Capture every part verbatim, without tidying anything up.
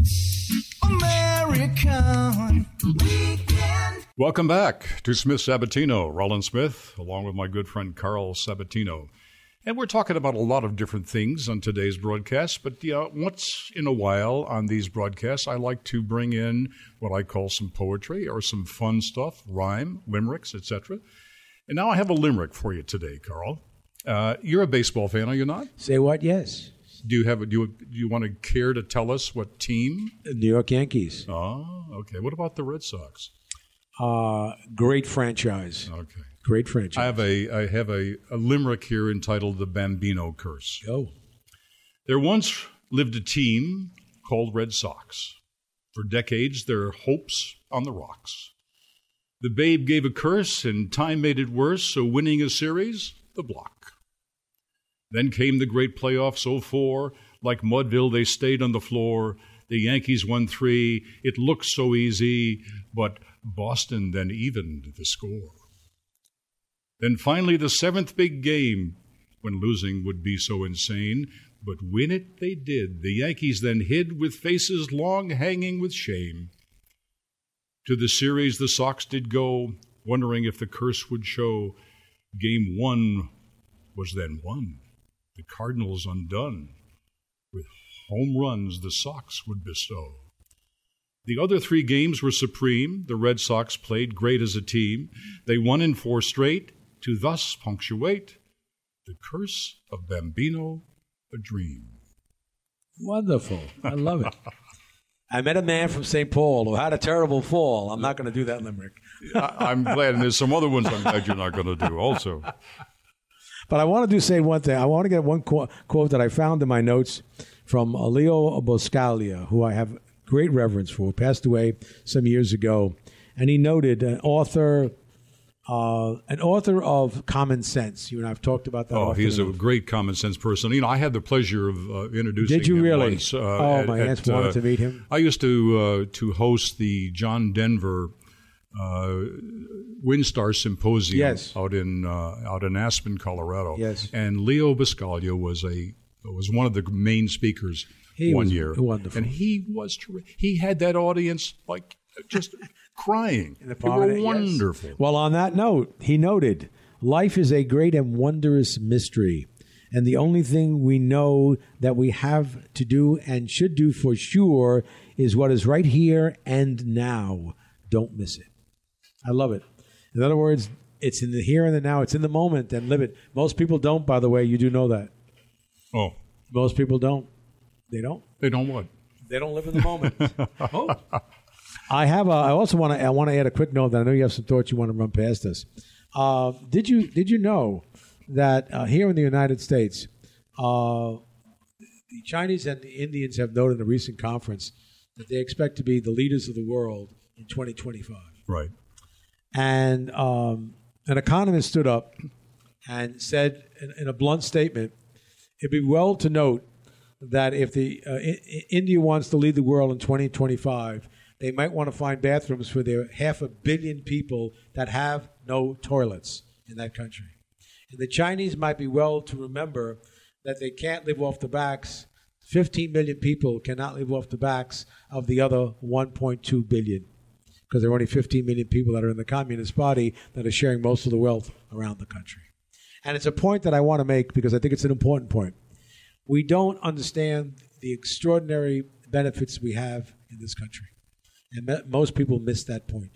American Weekend. Welcome back to Smith Sabatino. Roland Smith, along with my good friend Carl Sabatino. And we're talking about a lot of different things on today's broadcast, but you know, once in a while on these broadcasts, I like to bring in what I call some poetry or some fun stuff, rhyme, limericks, et cetera. And now I have a limerick for you today, Carl. Uh, you're a baseball fan, are you not? Say what? Yes. Do you have a, do you, do you want to care to tell us what team? The New York Yankees. Oh, okay. What about the Red Sox? Uh, great franchise. Okay. Great franchise. I have a I have a, a limerick here entitled The Bambino Curse. Go. There once lived a team called Red Sox. For decades, their hopes on the rocks. The babe gave a curse, and time made it worse, so winning a series, the block. Then came the great playoffs, oh four. Like Mudville, they stayed on the floor. The Yankees won three. It looked so easy, but Boston then evened the score. Then finally the seventh big game, when losing would be so insane, but win it they did. The Yankees then hid with faces long hanging with shame. To the series the Sox did go, wondering if the curse would show. Game one was then won. The Cardinals undone. With home runs the Sox would bestow. The other three games were supreme. The Red Sox played great as a team. They won in four straight to thus punctuate the curse of Bambino, a dream. Wonderful. I love it. I met a man from Saint Paul who had a terrible fall. I'm not going to do that limerick. I, I'm glad, and there's some other ones I'm glad you're not going to do also. But I want to do say one thing. I want to get one qu- quote that I found in my notes from Leo Buscaglia, who I have great reverence for, who passed away some years ago. And he noted an author, uh, an author of Common Sense. You and I have talked about that. Oh, he's a enough. great common sense person. You know, I had the pleasure of uh, introducing Did you him really? once, uh, oh, at, my at, aunt wanted uh, to meet him. I used to uh, to host the John Denver uh, WinStar Symposium yes. out in uh, out in Aspen, Colorado. Yes. And Leo Buscaglia was a was one of the main speakers he one was year. Wonderful. And he was terrific. He had that audience like just crying. In the they were yes. wonderful. Well, on that note, he noted, life is a great and wondrous mystery. And the only thing we know that we have to do and should do for sure is what is right here and now. Don't miss it. I love it. In other words, it's in the here and the now. It's in the moment, and live it. Most people don't, by the way. You do know that. Oh. Most people don't. They don't. They don't what? They don't live in the moment. oh. I have. A, I also want to. I want to add a quick note that I know you have some thoughts you want to run past us. Uh, did you Did you know that uh, here in the United States, uh, the Chinese and the Indians have noted in a recent conference that they expect to be the leaders of the world in twenty twenty-five. Right. And um, an economist stood up and said in, in a blunt statement, it'd be well to note that if the uh, I- India wants to lead the world in twenty twenty-five, they might want to find bathrooms for their half a billion people that have no toilets in that country. And the Chinese might be well to remember that they can't live off the backs. fifteen million people cannot live off the backs of the other one point two billion. Because there are only fifteen million people that are in the Communist Party that are sharing most of the wealth around the country. And it's a point that I want to make because I think it's an important point. We don't understand the extraordinary benefits we have in this country. And me- most people miss that point.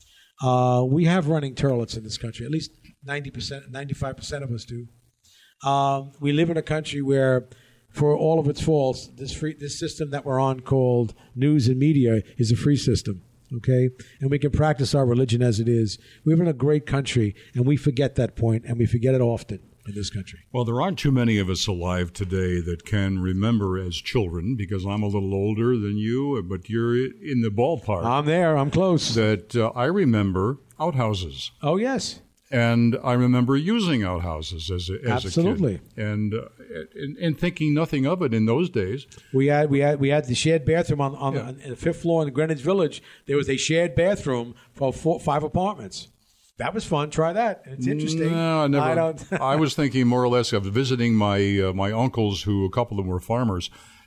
Uh, we have running toilets in this country. At least ninety percent, ninety-five percent of us do. Um, we live in a country where, for all of its faults, this free, this system that we're on called news and media is a free system. Okay, and we can practice our religion as it is. We live in a great country, and we forget that point, and we forget it often in this country. Well, there aren't too many of us alive today that can remember as children, because I'm a little older than you, but you're in the ballpark. I'm there. I'm close. That uh, I remember outhouses. Oh, yes. And I remember using outhouses as a, as Absolutely. a kid. And, uh, and and thinking nothing of it in those days. We had we had we had the shared bathroom on on, Yeah. on the fifth floor in Greenwich Village. There was a shared bathroom for four, five apartments. That was fun. Try that. It's interesting. No, I never. I don't. I was thinking more or less of visiting my uh, my uncles, who a couple of them were farmers,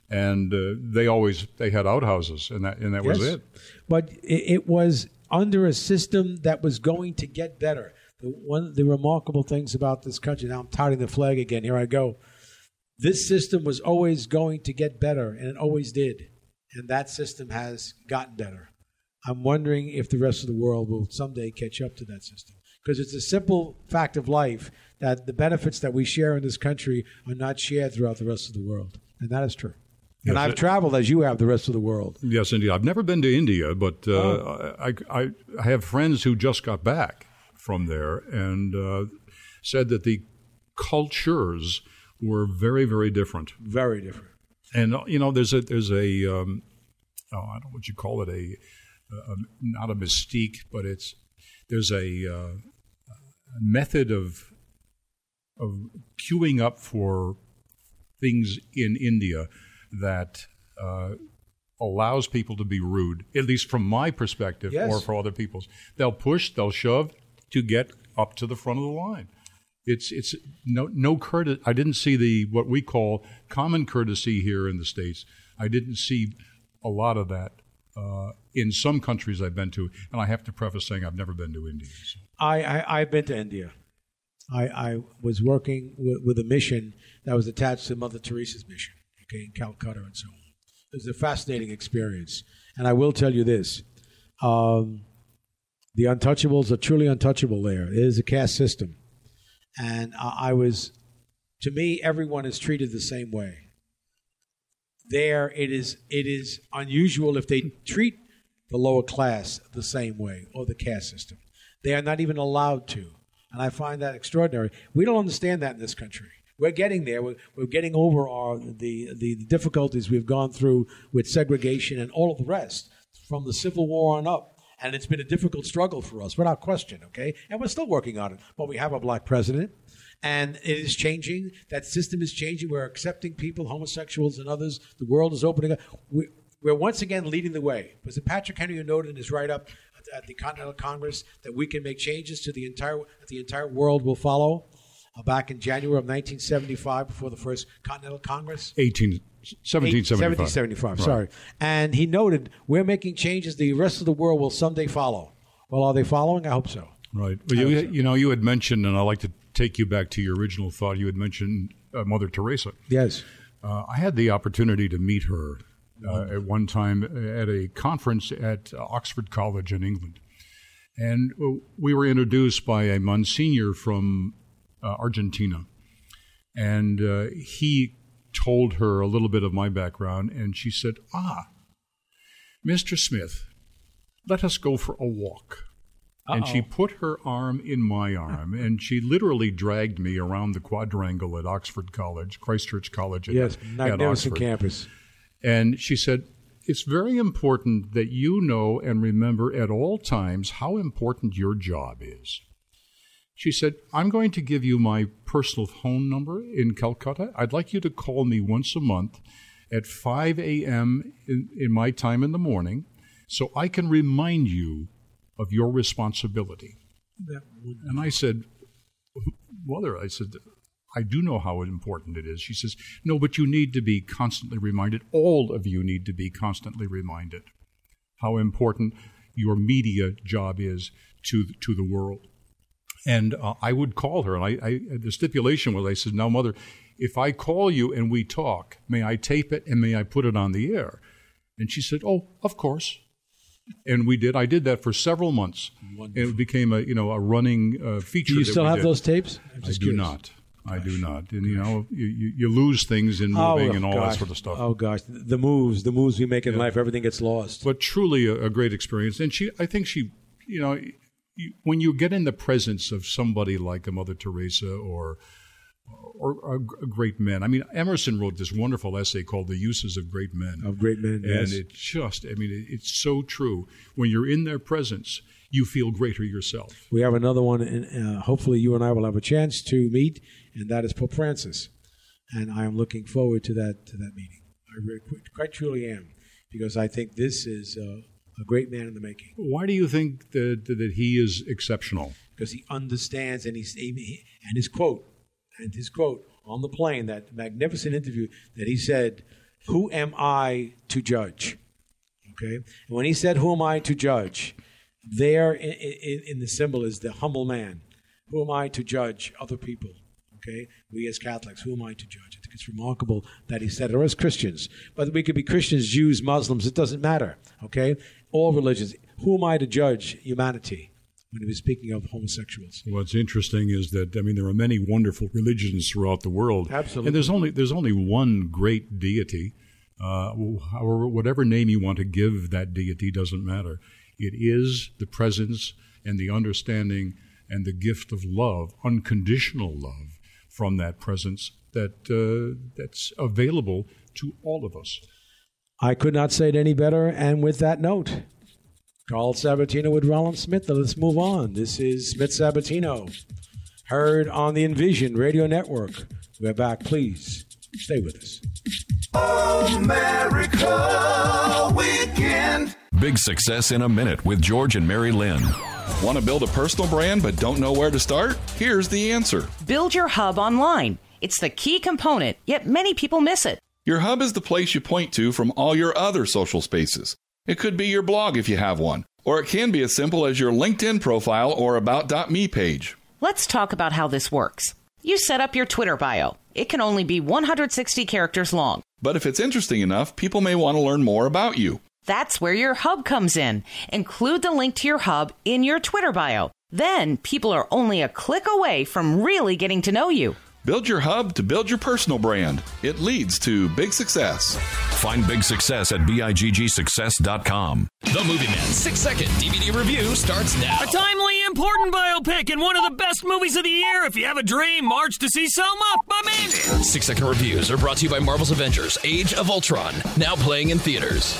And uh, they always they had outhouses, and that and that Yes. was it. But it, it was under a system that was going to get better. The, one of the remarkable things about this country, now I'm touting the flag again, here I go. This system was always going to get better, and it always did. And that system has gotten better. I'm wondering if the rest of the world will someday catch up to that system. Because it's a simple fact of life that the benefits that we share in this country are not shared throughout the rest of the world. And that is true. And Yes, I've it- traveled as you have the rest of the world. Yes, indeed. I've never been to India, but uh, Oh. I, I I have friends who just got back from there and uh, said that the cultures were very, very different. Very different. And uh, you know, there's a there's a um, oh, I don't know what you call it, a, a not a mystique, but it's there's a, uh, a method of of queuing up for things in India that uh, allows people to be rude, at least from my perspective, Yes. or for other people's. They'll push, they'll shove to get up to the front of the line. It's it's no no courtesy. I didn't see the what we call common courtesy here in the States. I didn't see a lot of that uh, in some countries I've been to, and I have to preface saying I've never been to India. So. I, I, I've been to India. I, I was working with, with a mission that was attached to Mother Teresa's mission, okay, in Calcutta and so on. It was a fascinating experience. And I will tell you this. Um, the untouchables are truly untouchable there. It is a caste system. And I, I was, to me, everyone is treated the same way. There, it is it is unusual if they treat the lower class the same way or the caste system. They are not even allowed to. And I find that extraordinary. We don't understand that in this country. We're getting there. We're, we're getting over our the, the, the difficulties we've gone through with segregation and all of the rest from the Civil War on up. And it's been a difficult struggle for us, without question, okay? And we're still working on it. But we have a black president, and it is changing. That system is changing. We're accepting people, homosexuals and others. The world is opening up. We, we're once again leading the way. Was it Patrick Henry who noted in his write-up at the Continental Congress that we can make changes to the entire that the entire world will follow? Uh, back in January of nineteen seventy-five, before the first Continental Congress. eighteen, seventeen seventy-five. seventeen seventy-five, Right. sorry. And he noted, we're making changes the rest of the world will someday follow. Well, are they following? I hope so. Right. Well, you, you know, you had mentioned, and I'd like to take you back to your original thought, you had mentioned uh, Mother Teresa. Yes. Uh, I had the opportunity to meet her uh, at one time at a conference at uh, Oxford College in England. And uh, we were introduced by a Monsignor from uh, Argentina. And uh, he told her a little bit of my background, and she said, ah, Mister Smith, let us go for a walk. Uh-oh. And she put her arm in my arm, and she literally dragged me around the quadrangle at Oxford College, Christchurch College at, Yes, at magnificent Oxford. campus. And she said, it's very important that you know and remember at all times how important your job is. She said, I'm going to give you my personal phone number in Calcutta. I'd like you to call me once a month at five a.m. In, in my time in the morning so I can remind you of your responsibility. And I said, Mother, I said, I do know how important it is. She says, no, but you need to be constantly reminded. All of you need to be constantly reminded how important your media job is to to the world. And uh, I would call her, and I, I the stipulation was, I said, now, Mother, if I call you and we talk, may I tape it and may I put it on the air? And she said, oh, of course. And we did. I did that for several months. Wonderful. And it became a you know a running uh, feature. Do you that still we have did. those tapes? I'm I just do curious. not. I do not. And, you know, you, you, you lose things in moving oh, and all gosh. that sort of stuff. Oh, gosh. The moves, the moves we make in Yeah. life, everything gets lost. But truly a, a great experience. And she, I think she, you know, you, when you get in the presence of somebody like a Mother Teresa or, or, or a great men. I mean, Emerson wrote this wonderful essay called The Uses of Great Men. Of great men, And yes. it just, I mean, it, it's so true. When you're in their presence, you feel greater yourself. We have another one, and uh, hopefully you and I will have a chance to meet, and that is Pope Francis. And I am looking forward to that to that meeting. I really, quite, quite truly am, because I think this is uh, a great man in the making. Why do you think that, that he is exceptional? Because he understands, and he's he, and his quote, and his quote on the plane, that magnificent interview that he said, who am I to judge? Okay? And when he said, who am I to judge? There in, in, in the symbol is the humble man. Who am I to judge other people? Okay? We as Catholics, who am I to judge? I think it's remarkable that he said it, or as Christians. But we could be Christians, Jews, Muslims, it doesn't matter. Okay? All religions. Who am I to judge humanity? When he was speaking of homosexuals. What's interesting is that, I mean, there are many wonderful religions throughout the world. Absolutely. And there's only there's only one great deity. Uh, however, whatever name you want to give that deity doesn't matter. It is the presence and the understanding and the gift of love, unconditional love from that presence that uh, that's available to all of us. I could not say it any better. And with that note, Carl Sabatino with Rollins Smith. Let's move on. This is Smith Sabatino, heard on the Envision Radio Network. We're back. Please stay with us. America Weekend. Big Success in a Minute with George and Mary Lynn. Want to build a personal brand but don't know where to start? Here's the answer. Build your hub online. It's the key component, yet many people miss it. Your hub is the place you point to from all your other social spaces. It could be your blog if you have one, or it can be as simple as your LinkedIn profile or about dot me page. Let's talk about how this works. You set up your Twitter bio. It can only be one hundred sixty characters long. But if it's interesting enough, people may want to learn more about you. That's where your hub comes in. Include the link to your hub in your Twitter bio. Then people are only a click away from really getting to know you. Build your hub to build your personal brand. It leads to big success. Find big success at big success dot com. The Movie Man six-second D V D review starts now. A timely, important biopic and one of the best movies of the year. If you have a dream, march to see Selma, my man. Six-second reviews are brought to you by Marvel's Avengers: Age of Ultron, now playing in theaters.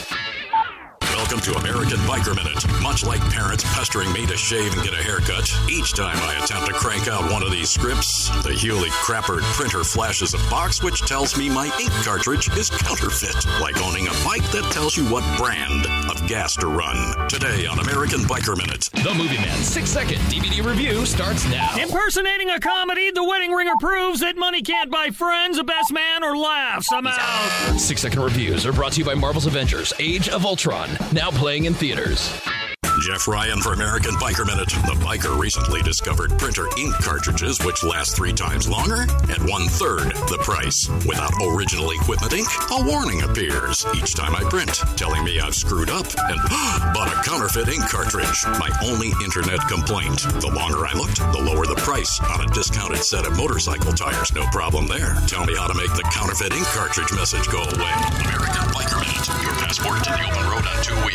Welcome to American Biker Minute. Much like parents pestering me to shave and get a haircut, each time I attempt to crank out one of these scripts, the Hewlett Crappert printer flashes a box which tells me my ink cartridge is counterfeit, like owning a bike that tells you what brand of gas to run. Today on American Biker Minute. The Movie Man six-second D V D review starts now. Impersonating a comedy, The Wedding Ringer proves that money can't buy friends, a best man, or laughs. I'm out. Six-second reviews are brought to you by Marvel's Avengers: Age of Ultron, now playing in theaters. Jeff Ryan for American Biker Minute. The biker recently discovered printer ink cartridges which last three times longer at one-third the price. Without original equipment ink, a warning appears each time I print, telling me I've screwed up and bought a counterfeit ink cartridge. My only internet complaint. The longer I looked, the lower the price on a discounted set of motorcycle tires. No problem there. Tell me how to make the counterfeit ink cartridge message go away. American Biker Minute. Your passport to the open road on two